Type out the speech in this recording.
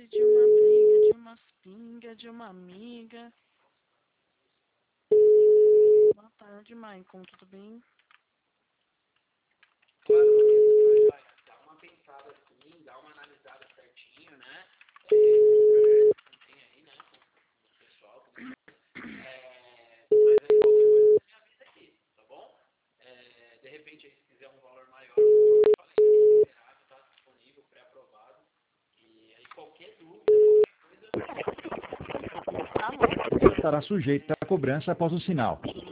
de uma briga, de umas pingas, de uma amiga. Boa tarde, Maicon, tudo bem? Claro, Vanessa, mas olha, dá uma pensada assim, dá uma analisada certinho, né? Tem aí, né, com o pessoal, tudo mais. Mas aí qualquer coisa você me avisa aqui, tá bom? De repente aí se quiser um valor maior, como eu falei, liberado, tá disponível, pré-aprovado. E aí qualquer dúvida, qualquer coisa. Alô? Estará sujeito à cobrança após o sinal.